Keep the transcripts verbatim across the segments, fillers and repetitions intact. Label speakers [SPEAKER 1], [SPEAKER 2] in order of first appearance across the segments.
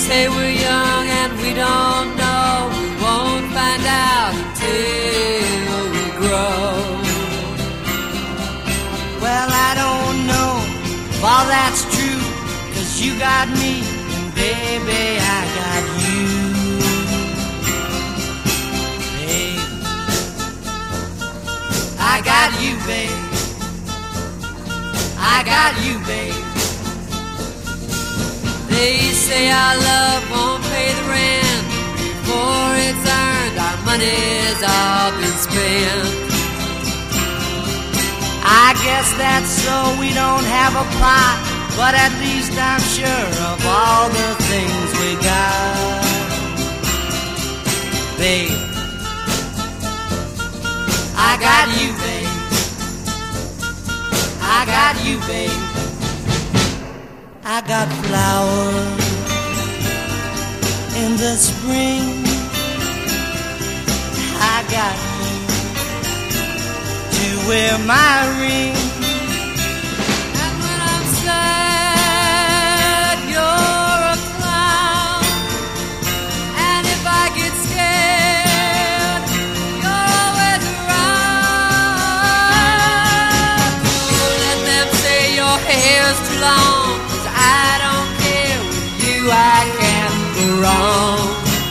[SPEAKER 1] say we're young and we don't know. We won't find out until we grow. Well, I don't know if all that's true, 'cause you got me and baby I got you. Babe, I got you, babe. I got you, babe. They say our love won't pay the rent before it's earned. Our money's all been spent. I guess that's so we don't have a pot, but at least I'm sure of all the things we got. Babe, I got you, babe. I got you, babe. I got flowers in the spring. I got you to wear my ring. And when I'm sad, you're a clown. And if I get scared, you're always around. So let them say your hair's too long. I don't care, with you I can't go wrong.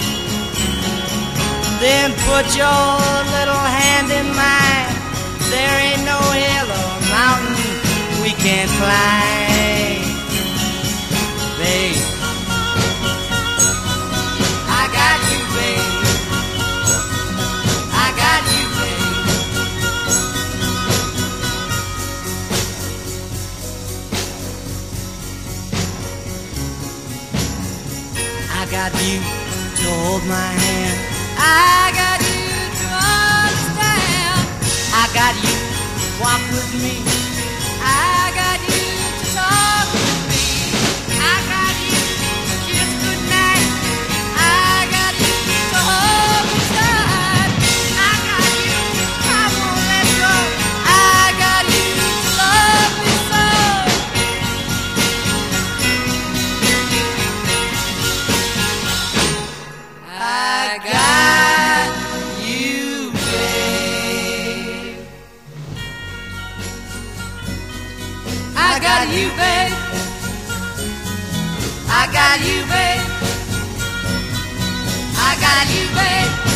[SPEAKER 1] Then put your little hand in mine. There ain't no hill or mountain we can't climb. Babe, I got you, babe. I got you, babe. I got you to hold my hand. I got you to understand. I got you to walk with me. I got you to talk with me. I got you to kiss goodnight. I got you to hold me tight. I got you, I won't let go. I got you to love me so. I got you, babe. I got you, babe. I got you, babe. I got you, babe.